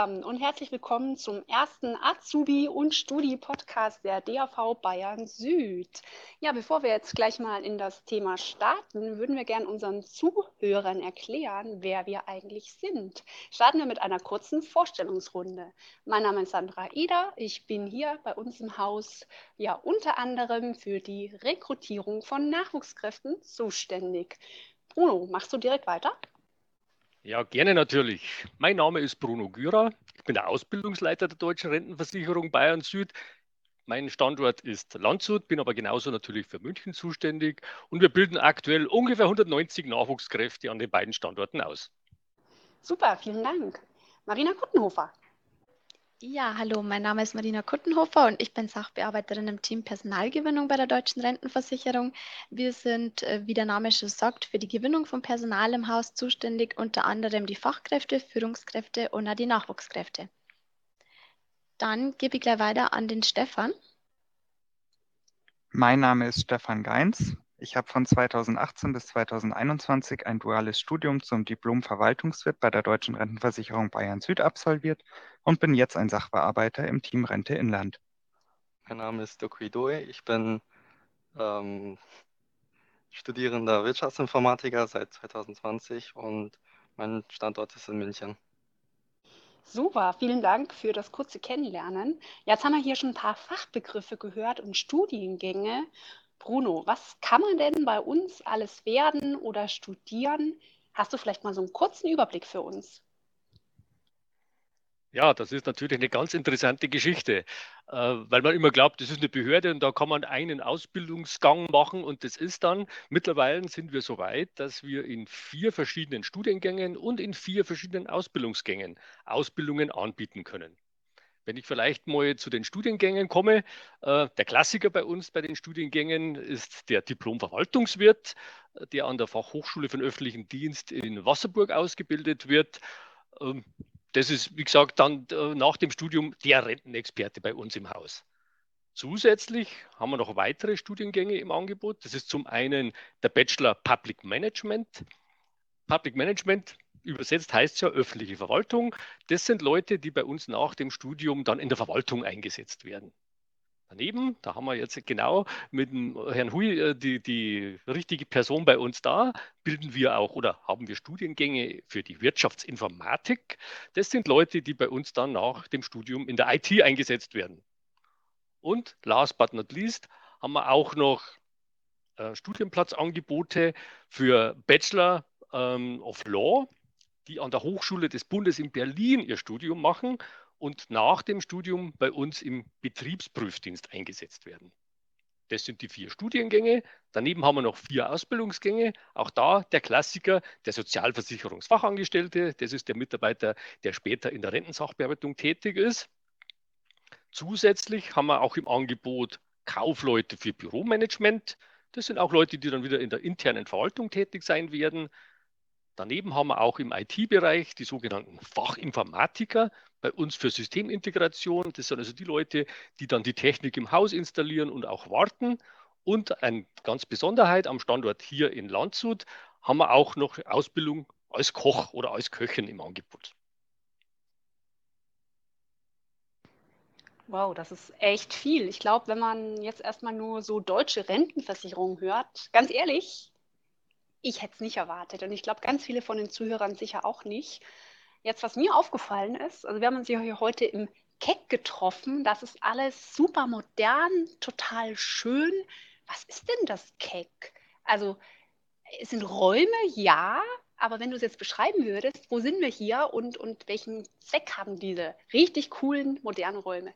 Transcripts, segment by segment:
zusammen und herzlich willkommen zum ersten Azubi- und Studi-Podcast der DAV Bayern Süd. Ja, bevor wir jetzt gleich mal in das Thema starten, würden wir gerne unseren Zuhörern erklären, wer wir eigentlich sind. Starten wir mit einer kurzen Vorstellungsrunde. Mein Name ist Sandra Eder. Ich bin hier bei uns im Haus ja unter anderem für die Rekrutierung von Nachwuchskräften zuständig. Bruno, machst du direkt weiter? Ja, gerne natürlich. Mein Name ist Bruno Gürer. Ich bin der Ausbildungsleiter der Deutschen Rentenversicherung Bayern Süd. Mein Standort ist Landshut, bin aber genauso natürlich für München zuständig. Und wir bilden aktuell ungefähr 190 Nachwuchskräfte an den beiden Standorten aus. Super, vielen Dank. Marina Kuttenhofer. Ja, hallo, mein Name ist Marina Kuttenhofer und ich bin Sachbearbeiterin im Team Personalgewinnung bei der Deutschen Rentenversicherung. Wir sind, wie der Name schon sagt, für die Gewinnung von Personal im Haus zuständig, unter anderem die Fachkräfte, Führungskräfte und auch die Nachwuchskräfte. Dann gebe ich gleich weiter an den Stefan. Mein Name ist Stefan Geins. Ich habe von 2018 bis 2021 ein duales Studium zum Diplom-Verwaltungswirt bei der Deutschen Rentenversicherung Bayern Süd absolviert und bin jetzt ein Sachbearbeiter im Team Rente Inland. Mein Name ist Dirk Doe. Ich bin studierender Wirtschaftsinformatiker seit 2020 und mein Standort ist in München. Super, vielen Dank für das kurze Kennenlernen. Jetzt haben wir hier schon ein paar Fachbegriffe gehört und Studiengänge. Bruno, was kann man denn bei uns alles werden oder studieren? Hast du vielleicht mal so einen kurzen Überblick für uns? Ja, das ist natürlich eine ganz interessante Geschichte, weil man immer glaubt, das ist eine Behörde und da kann man einen Ausbildungsgang machen und das ist dann, mittlerweile sind wir so weit, dass wir in 4 verschiedenen Studiengängen und in 4 verschiedenen Ausbildungsgängen Ausbildungen anbieten können. Wenn ich vielleicht mal zu den Studiengängen komme, der Klassiker bei uns bei den Studiengängen ist der Diplom-Verwaltungswirt, der an der Fachhochschule für den öffentlichen Dienst in Wasserburg ausgebildet wird. Das ist, wie gesagt, dann nach dem Studium der Rentenexperte bei uns im Haus. Zusätzlich haben wir noch weitere Studiengänge im Angebot. Das ist zum einen der Bachelor Public Management. Public Management übersetzt heißt ja öffentliche Verwaltung. Das sind Leute, die bei uns nach dem Studium dann in der Verwaltung eingesetzt werden. Daneben, da haben wir jetzt genau mit dem Herrn Hui die richtige Person bei uns da, bilden wir auch oder haben wir Studiengänge für die Wirtschaftsinformatik. Das sind Leute, die bei uns dann nach dem Studium in der IT eingesetzt werden. Und last but not least haben wir auch noch Studienplatzangebote für Bachelor of Law, die an der Hochschule des Bundes in Berlin ihr Studium machen und nach dem Studium bei uns im Betriebsprüfdienst eingesetzt werden. Das sind die 4 Studiengänge. Daneben haben wir noch 4 Ausbildungsgänge. Auch da der Klassiker, der Sozialversicherungsfachangestellte. Das ist der Mitarbeiter, der später in der Rentensachbearbeitung tätig ist. Zusätzlich haben wir auch im Angebot Kaufleute für Büromanagement. Das sind auch Leute, die dann wieder in der internen Verwaltung tätig sein werden. Daneben haben wir auch im IT-Bereich die sogenannten Fachinformatiker bei uns für Systemintegration. Das sind also die Leute, die dann die Technik im Haus installieren und auch warten. Und eine ganz Besonderheit am Standort hier in Landshut haben wir auch noch Ausbildung als Koch oder als Köchin im Angebot. Wow, das ist echt viel. Ich glaube, wenn man jetzt erstmal nur so deutsche Rentenversicherung hört, ganz ehrlich, ich hätte es nicht erwartet. Und ich glaube, ganz viele von den Zuhörern sicher auch nicht. Jetzt, was mir aufgefallen ist, also wir haben uns ja hier heute im Keck getroffen. Das ist alles super modern, total schön. Was ist denn das Keck? Also, es sind Räume, ja, aber wenn du es jetzt beschreiben würdest, wo sind wir hier und welchen Zweck haben diese richtig coolen, modernen Räume?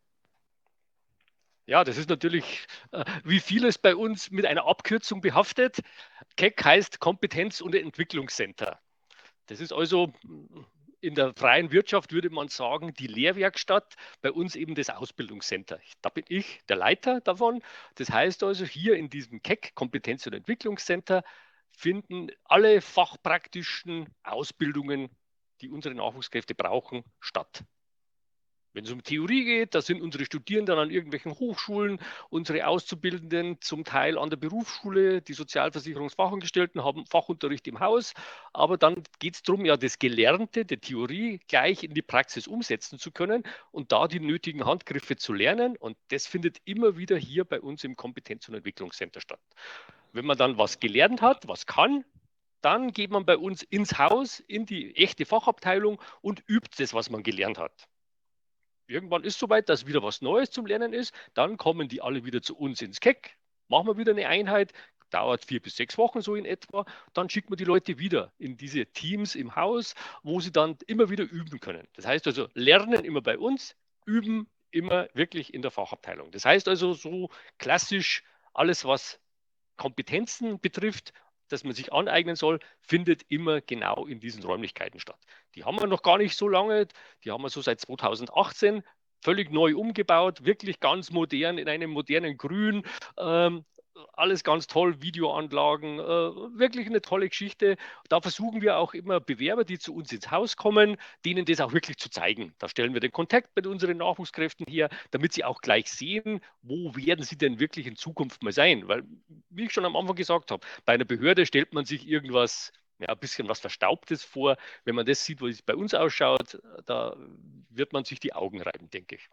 Ja, das ist natürlich wie vieles bei uns mit einer Abkürzung behaftet. KEC heißt Kompetenz- und Entwicklungscenter. Das ist also in der freien Wirtschaft, würde man sagen, die Lehrwerkstatt, bei uns eben das Ausbildungscenter. Da bin ich der Leiter davon. Das heißt also, hier in diesem KEC, Kompetenz- und Entwicklungscenter, finden alle fachpraktischen Ausbildungen, die unsere Nachwuchskräfte brauchen, statt. Wenn es um Theorie geht, da sind unsere Studierenden an irgendwelchen Hochschulen, unsere Auszubildenden zum Teil an der Berufsschule, die Sozialversicherungsfachangestellten haben Fachunterricht im Haus, aber dann geht es darum, ja, das Gelernte, die Theorie gleich in die Praxis umsetzen zu können und da die nötigen Handgriffe zu lernen, und das findet immer wieder hier bei uns im Kompetenz- und Entwicklungscenter statt. Wenn man dann was gelernt hat, was kann, dann geht man bei uns ins Haus, in die echte Fachabteilung und übt das, was man gelernt hat. Irgendwann ist es soweit, dass wieder was Neues zum Lernen ist. Dann kommen die alle wieder zu uns ins Keck. Machen wir wieder eine Einheit. Dauert 4 bis 6 Wochen so in etwa. Dann schickt man die Leute wieder in diese Teams im Haus, wo sie dann immer wieder üben können. Das heißt also, lernen immer bei uns, üben immer wirklich in der Fachabteilung. Das heißt also so klassisch alles, was Kompetenzen betrifft, dass man sich aneignen soll, findet immer genau in diesen Räumlichkeiten statt. Die haben wir noch gar nicht so lange, die haben wir so seit 2018 völlig neu umgebaut, wirklich ganz modern, in einem modernen Grün. Alles ganz toll, Videoanlagen, wirklich eine tolle Geschichte. Da versuchen wir auch immer Bewerber, die zu uns ins Haus kommen, denen das auch wirklich zu zeigen. Da stellen wir den Kontakt mit unseren Nachwuchskräften her, damit sie auch gleich sehen, wo werden sie denn wirklich in Zukunft mal sein. Weil, wie ich schon am Anfang gesagt habe, bei einer Behörde stellt man sich irgendwas, ja, ein bisschen was Verstaubtes vor. Wenn man das sieht, wie es bei uns ausschaut, da wird man sich die Augen reiben, denke ich.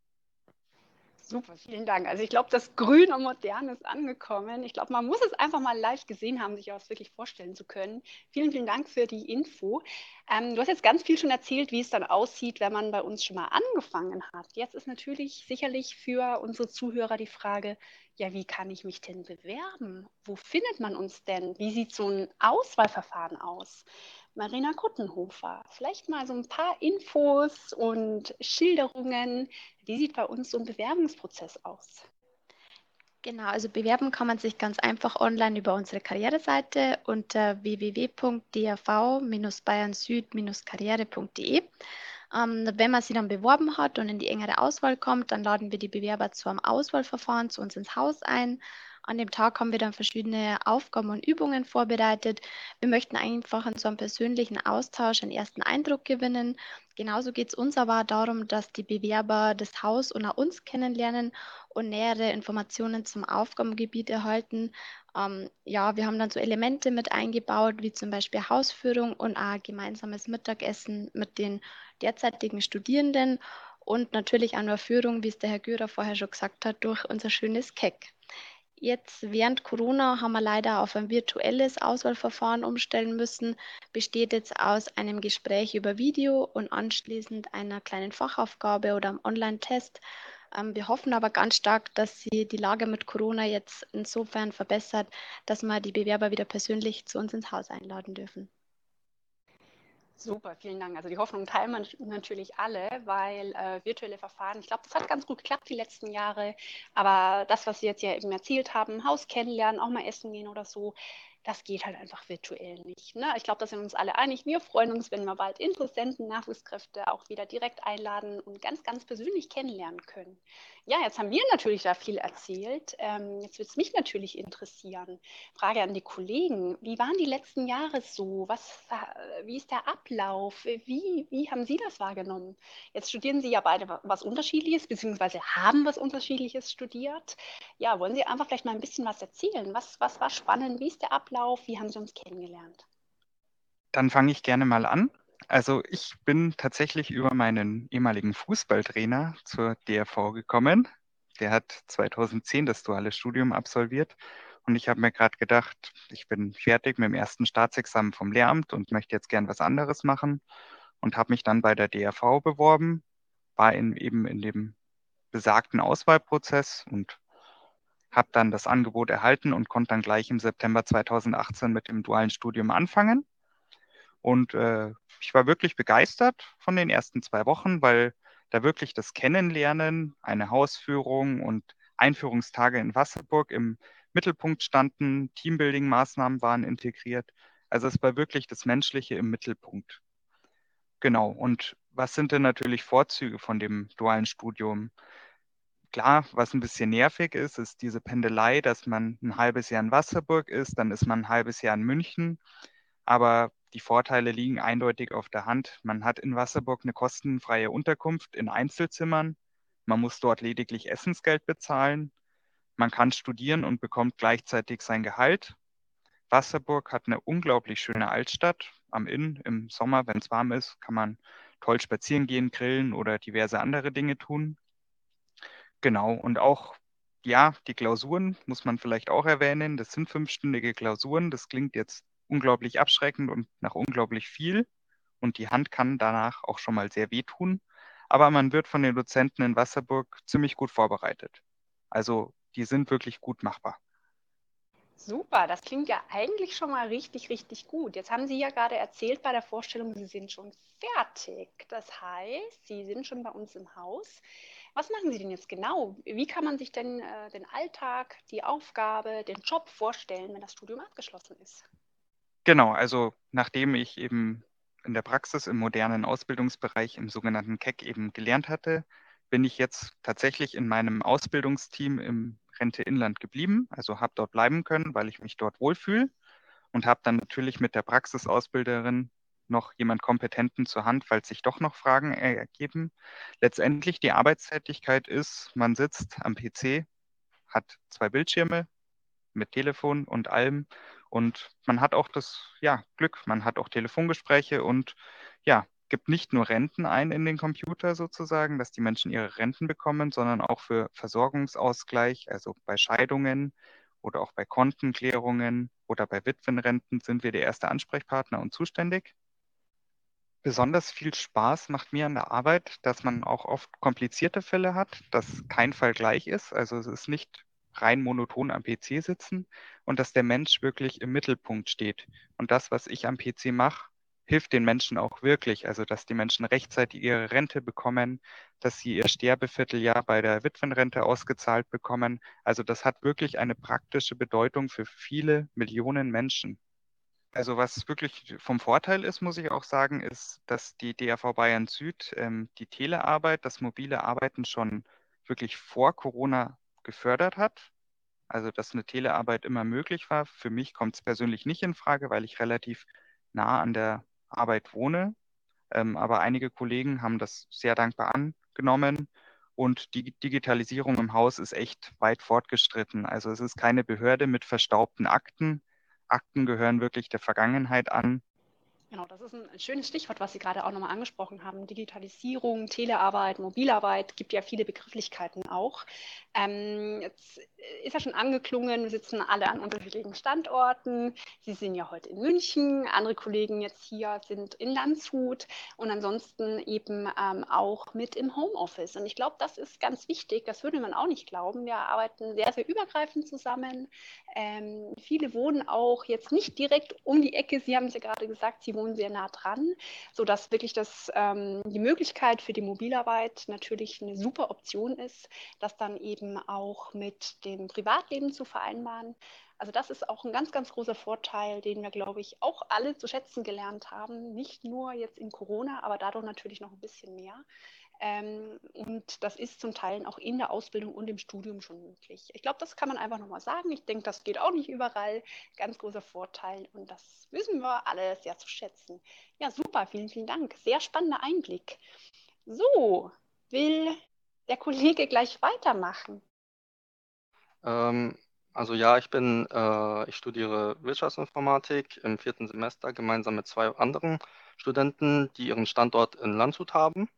Super, vielen Dank. Also ich glaube, das Grün und Modern ist angekommen. Ich glaube, man muss es einfach mal live gesehen haben, sich das wirklich vorstellen zu können. Vielen, vielen Dank für die Info. Du hast jetzt ganz viel schon erzählt, wie es dann aussieht, wenn man bei uns schon mal angefangen hat. Jetzt ist natürlich sicherlich für unsere Zuhörer die Frage, ja, wie kann ich mich denn bewerben? Wo findet man uns denn? Wie sieht so ein Auswahlverfahren aus? Marina Kuttenhofer, vielleicht mal so ein paar Infos und Schilderungen. Wie sieht bei uns so ein Bewerbungsprozess aus? Genau, also bewerben kann man sich ganz einfach online über unsere Karriereseite unter www.dav-bayernsüd-karriere.de. Wenn man sie dann beworben hat und in die engere Auswahl kommt, dann laden wir die Bewerber zu einem Auswahlverfahren zu uns ins Haus ein. An dem Tag haben wir dann verschiedene Aufgaben und Übungen vorbereitet. Wir möchten einfach in so einem persönlichen Austausch einen ersten Eindruck gewinnen. Genauso geht es uns aber darum, dass die Bewerber das Haus und auch uns kennenlernen und nähere Informationen zum Aufgabengebiet erhalten. Ja, wir haben dann so Elemente mit eingebaut, wie zum Beispiel Hausführung und auch gemeinsames Mittagessen mit den derzeitigen Studierenden und natürlich auch nur Führung, wie es der Herr Gürer vorher schon gesagt hat, durch unser schönes Keck. Jetzt während Corona haben wir leider auf ein virtuelles Auswahlverfahren umstellen müssen. Besteht jetzt aus einem Gespräch über Video und anschließend einer kleinen Fachaufgabe oder einem Online-Test. Wir hoffen aber ganz stark, dass sie die Lage mit Corona jetzt insofern verbessert, dass wir die Bewerber wieder persönlich zu uns ins Haus einladen dürfen. Super, vielen Dank. Also die Hoffnung teilen wir natürlich alle, weil virtuelle Verfahren, ich glaube, das hat ganz gut geklappt die letzten Jahre. Aber das, was Sie jetzt ja eben erzählt haben, Haus kennenlernen, auch mal essen gehen oder so, das geht halt einfach virtuell nicht. Ne? Ich glaube, da sind wir uns alle einig. Wir freuen uns, wenn wir bald Interessenten, Nachwuchskräfte auch wieder direkt einladen und ganz, ganz persönlich kennenlernen können. Ja, jetzt haben wir natürlich da viel erzählt. Jetzt würde es mich natürlich interessieren. Frage an die Kollegen. Wie waren die letzten Jahre so? Wie ist der Ablauf? Wie haben Sie das wahrgenommen? Jetzt studieren Sie ja beide was Unterschiedliches, beziehungsweise haben was Unterschiedliches studiert. Ja, wollen Sie einfach vielleicht mal ein bisschen was erzählen? Was war spannend? Wie ist der Ablauf? Wie haben Sie uns kennengelernt? Dann fange ich gerne mal an. Also ich bin tatsächlich über meinen ehemaligen Fußballtrainer zur DRV gekommen. Der hat 2010 das duale Studium absolviert. Und ich habe mir gerade gedacht, ich bin fertig mit dem ersten Staatsexamen vom Lehramt und möchte jetzt gern was anderes machen. Und habe mich dann bei der DRV beworben, war eben in dem besagten Auswahlprozess und habe dann das Angebot erhalten und konnte dann gleich im September 2018 mit dem dualen Studium anfangen. Und ich war wirklich begeistert von den ersten 2 Wochen, weil da wirklich das Kennenlernen, eine Hausführung und Einführungstage in Wasserburg im Mittelpunkt standen, Teambuilding-Maßnahmen waren integriert. Also es war wirklich das Menschliche im Mittelpunkt. Genau. Und was sind denn natürlich Vorzüge von dem dualen Studium? Klar, was ein bisschen nervig ist, ist diese Pendelei, dass man ein halbes Jahr in Wasserburg ist, dann ist man ein halbes Jahr in München. Aber Die Vorteile liegen eindeutig auf der Hand. Man hat in Wasserburg eine kostenfreie Unterkunft in Einzelzimmern. Man muss dort lediglich Essensgeld bezahlen. Man kann studieren und bekommt gleichzeitig sein Gehalt. Wasserburg hat eine unglaublich schöne Altstadt am Inn. Im Sommer, wenn es warm ist, kann man toll spazieren gehen, grillen oder diverse andere Dinge tun. Genau, und auch, ja, die Klausuren muss man vielleicht auch erwähnen. Das sind 5-stündige Klausuren. Das klingt jetzt unglaublich abschreckend und nach unglaublich viel. Und die Hand kann danach auch schon mal sehr wehtun. Aber man wird von den Dozenten in Wasserburg ziemlich gut vorbereitet. Also die sind wirklich gut machbar. Super, das klingt ja eigentlich schon mal richtig, richtig gut. Jetzt haben Sie ja gerade erzählt bei der Vorstellung, Sie sind schon fertig. Das heißt, Sie sind schon bei uns im Haus. Was machen Sie denn jetzt genau? Wie kann man sich denn den Alltag, die Aufgabe, den Job vorstellen, wenn das Studium abgeschlossen ist? Genau, also nachdem ich eben in der Praxis im modernen Ausbildungsbereich im sogenannten KEC eben gelernt hatte, bin ich jetzt tatsächlich in meinem Ausbildungsteam im Rente Inland geblieben, also habe dort bleiben können, weil ich mich dort wohlfühle und habe dann natürlich mit der Praxisausbilderin noch jemand Kompetenten zur Hand, falls sich doch noch Fragen ergeben. Letztendlich die Arbeitstätigkeit ist, man sitzt am PC, hat 2 Bildschirme mit Telefon und allem und man hat auch das ja, Glück, man hat auch Telefongespräche und ja, gibt nicht nur Renten ein in den Computer sozusagen, dass die Menschen ihre Renten bekommen, sondern auch für Versorgungsausgleich, also bei Scheidungen oder auch bei Kontenklärungen oder bei Witwenrenten sind wir der erste Ansprechpartner und zuständig. Besonders viel Spaß macht mir an der Arbeit, dass man auch oft komplizierte Fälle hat, dass kein Fall gleich ist. Also es ist nicht rein monoton am PC sitzen und dass der Mensch wirklich im Mittelpunkt steht. Und das, was ich am PC mache, hilft den Menschen auch wirklich. Also dass die Menschen rechtzeitig ihre Rente bekommen, dass sie ihr Sterbevierteljahr bei der Witwenrente ausgezahlt bekommen. Also das hat wirklich eine praktische Bedeutung für viele Millionen Menschen. Also was wirklich vom Vorteil ist, muss ich auch sagen, ist, dass die DAV Bayern Süd die Telearbeit, das mobile Arbeiten schon wirklich vor Corona gefördert hat. Also dass eine Telearbeit immer möglich war. Für mich kommt es persönlich nicht in Frage, weil ich relativ nah an der Arbeit wohne. Aber einige Kollegen haben das sehr dankbar angenommen. Und die Digitalisierung im Haus ist echt weit fortgeschritten. Also es ist keine Behörde mit verstaubten Akten. Akten gehören wirklich der Vergangenheit an. Genau, das ist ein schönes Stichwort, was Sie gerade auch nochmal angesprochen haben. Digitalisierung, Telearbeit, Mobilarbeit, gibt ja viele Begrifflichkeiten auch. Jetzt ist ja schon angeklungen, wir sitzen alle an unterschiedlichen Standorten. Sie sind ja heute in München, andere Kollegen jetzt hier sind in Landshut und ansonsten eben auch mit im Homeoffice. Und ich glaube, das ist ganz wichtig, das würde man auch nicht glauben. Wir arbeiten sehr, sehr übergreifend zusammen. Viele wohnen auch jetzt nicht direkt um die Ecke. Sie haben es ja gerade gesagt, Sie wohnen sehr nah dran, sodass wirklich die Möglichkeit für die Mobilarbeit natürlich eine super Option ist, das dann eben auch mit dem Privatleben zu vereinbaren. Also das ist auch ein ganz, ganz großer Vorteil, den wir, glaube ich, auch alle zu schätzen gelernt haben. Nicht nur jetzt in Corona, aber dadurch natürlich noch ein bisschen mehr. Und das ist zum Teil auch in der Ausbildung und im Studium schon möglich. Ich glaube, das kann man einfach nochmal sagen. Ich denke, das geht auch nicht überall. Ganz großer Vorteil und das wissen wir alle sehr zu schätzen. Ja, super, vielen, vielen Dank. Sehr spannender Einblick. So, will der Kollege gleich weitermachen? Ähm, also ja, ich studiere Wirtschaftsinformatik im 4. Semester gemeinsam mit 2 anderen Studenten, die ihren Standort in Landshut haben.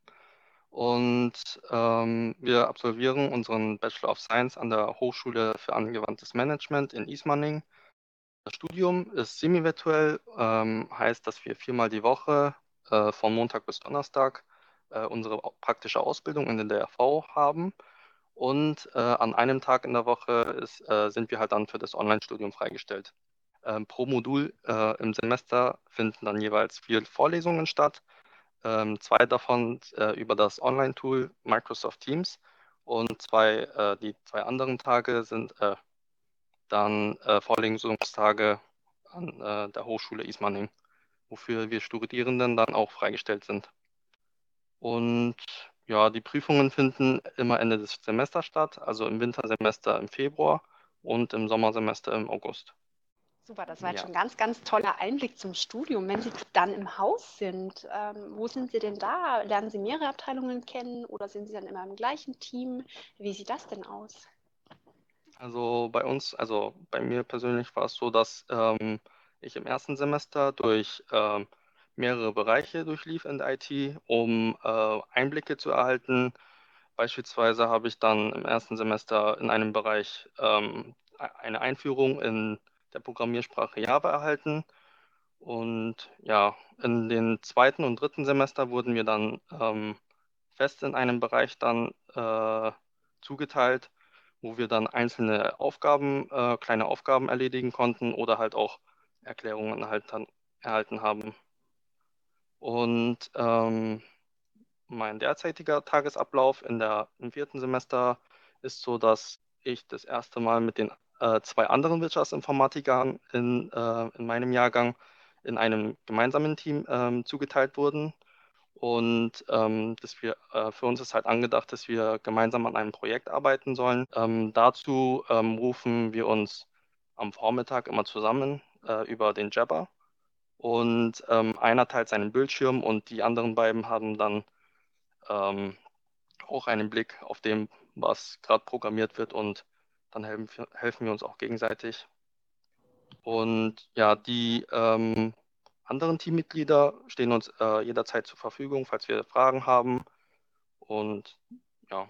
Und wir absolvieren unseren Bachelor of Science an der Hochschule für angewandtes Management in Ismaning. Das Studium ist semi-virtuell, heißt, dass wir 4-mal die Woche von Montag bis Donnerstag unsere praktische Ausbildung in der DRV haben. Und an einem Tag in der Woche sind wir halt dann für das Online-Studium freigestellt. Pro Modul im Semester finden dann jeweils 4 Vorlesungen statt. 2 davon über das Online-Tool Microsoft Teams und die 2 anderen Tage sind dann Vorlesungstage an der Hochschule Ismaning, wofür wir Studierenden dann auch freigestellt sind. Und ja, die Prüfungen finden immer Ende des Semesters statt, also im Wintersemester im Februar und im Sommersemester im August. Super, das war jetzt Ja. schon ein ganz, ganz toller Einblick zum Studium. Wenn Sie dann im Haus sind, wo sind Sie denn da? Lernen Sie mehrere Abteilungen kennen oder sind Sie dann immer im gleichen Team? Wie sieht das denn aus? Also bei mir persönlich war es so, dass ich im ersten Semester durch mehrere Bereiche durchlief in der IT, um Einblicke zu erhalten. Beispielsweise habe ich dann im ersten Semester in einem Bereich eine Einführung in der Programmiersprache Java erhalten. Und ja, in den zweiten und dritten Semester wurden wir dann fest in einem Bereich dann zugeteilt, wo wir dann einzelne Aufgaben, kleine Aufgaben erledigen konnten oder halt auch Erklärungen erhalten haben. Und mein derzeitiger Tagesablauf im vierten Semester ist so, dass ich das erste Mal mit den zwei anderen Wirtschaftsinformatikern in meinem Jahrgang in einem gemeinsamen Team zugeteilt wurden. Und für uns ist halt angedacht, dass wir gemeinsam an einem Projekt arbeiten sollen. Dazu rufen wir uns am Vormittag immer zusammen über den Jabber. Und einer teilt seinen Bildschirm und die anderen beiden haben dann ähm, auch einen Blick auf dem, was gerade programmiert wird, und dann helfen wir uns auch gegenseitig. Und ja, die anderen Teammitglieder stehen uns jederzeit zur Verfügung, falls wir Fragen haben. Und ja.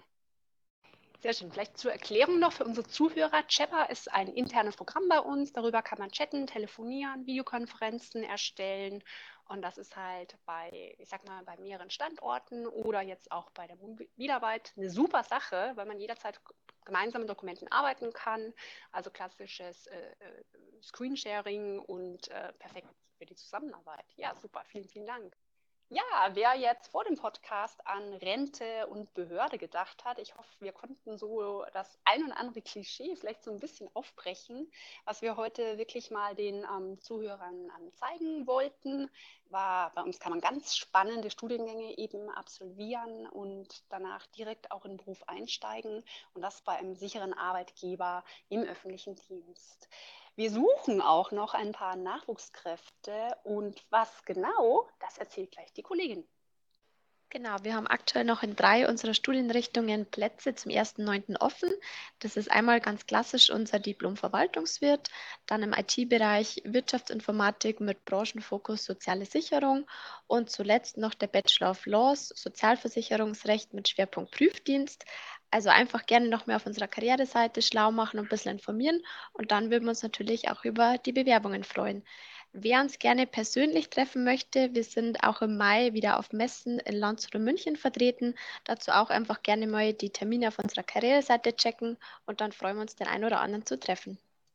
Sehr schön. Vielleicht zur Erklärung noch für unsere Zuhörer. Jabber ist ein internes Programm bei uns. Darüber kann man chatten, telefonieren, Videokonferenzen erstellen. Und das ist halt ich sag mal, bei mehreren Standorten oder jetzt auch bei der Mobilarbeit eine super Sache, weil man jederzeit gemeinsam mit Dokumenten arbeiten kann. Also klassisches Screensharing und perfekt für die Zusammenarbeit. Ja, super. Vielen, vielen Dank. Ja, wer jetzt vor dem Podcast an Rente und Behörde gedacht hat, ich hoffe, wir konnten so das ein oder andere Klischee vielleicht so ein bisschen aufbrechen. Was wir heute wirklich mal den Zuhörern zeigen wollten, war, bei uns kann man ganz spannende Studiengänge eben absolvieren und danach direkt auch in den Beruf einsteigen und das bei einem sicheren Arbeitgeber im öffentlichen Dienst. Wir suchen auch noch ein paar Nachwuchskräfte und was genau, das erzählt gleich die Kollegin. Genau, wir haben aktuell noch in 3 unserer Studienrichtungen Plätze zum 1.9. offen. Das ist einmal ganz klassisch unser Diplom-Verwaltungswirt, dann im IT-Bereich Wirtschaftsinformatik mit Branchenfokus Soziale Sicherung und zuletzt noch der Bachelor of Laws, Sozialversicherungsrecht mit Schwerpunkt Prüfdienst. Also einfach gerne noch mehr auf unserer Karriereseite schlau machen und ein bisschen informieren und dann würden wir uns natürlich auch über die Bewerbungen freuen. Wer uns gerne persönlich treffen möchte, wir sind auch im Mai wieder auf Messen in Landshut und München vertreten. Dazu auch einfach gerne mal die Termine auf unserer Karriereseite checken und dann freuen wir uns, den einen oder anderen zu treffen.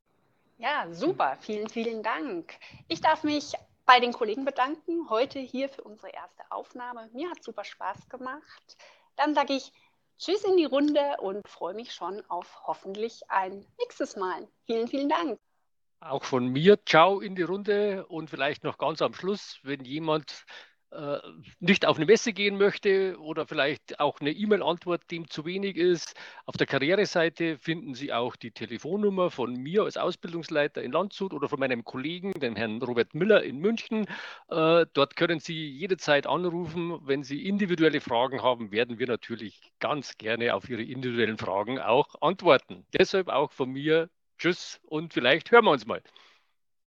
Ja, super. Vielen, vielen Dank. Ich darf mich bei den Kollegen bedanken, heute hier für unsere erste Aufnahme. Mir hat super Spaß gemacht. Dann sage ich Tschüss in die Runde und freue mich schon auf hoffentlich ein nächstes Mal. Vielen, vielen Dank. Auch von mir, ciao in die Runde und vielleicht noch ganz am Schluss, wenn jemand nicht auf eine Messe gehen möchte oder vielleicht auch eine E-Mail-Antwort dem zu wenig ist. Auf der Karriereseite finden Sie auch die Telefonnummer von mir als Ausbildungsleiter in Landshut oder von meinem Kollegen, dem Herrn Robert Müller in München. Dort können Sie jederzeit anrufen. Wenn Sie individuelle Fragen haben, werden wir natürlich ganz gerne auf Ihre individuellen Fragen auch antworten. Deshalb auch von mir Tschüss und vielleicht hören wir uns mal.